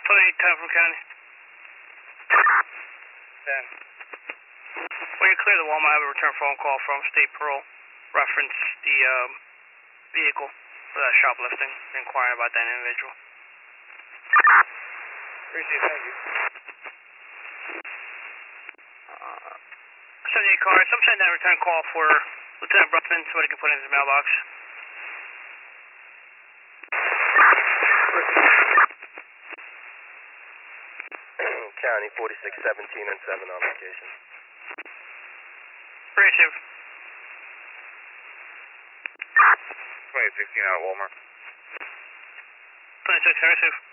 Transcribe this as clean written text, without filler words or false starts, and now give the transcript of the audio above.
2810 from County. 10. When you clear the Walmart, I have a return phone call from State Parole. Reference the vehicle for that shoplifting, inquiring about that individual. Appreciate it, thank you. 78 cars. I'm sending that return call for Lieutenant Bruckman so he can put it in his mailbox. County 4617 and 7 on location. Appreciate it. 2016 out of Walmart. 26, receive.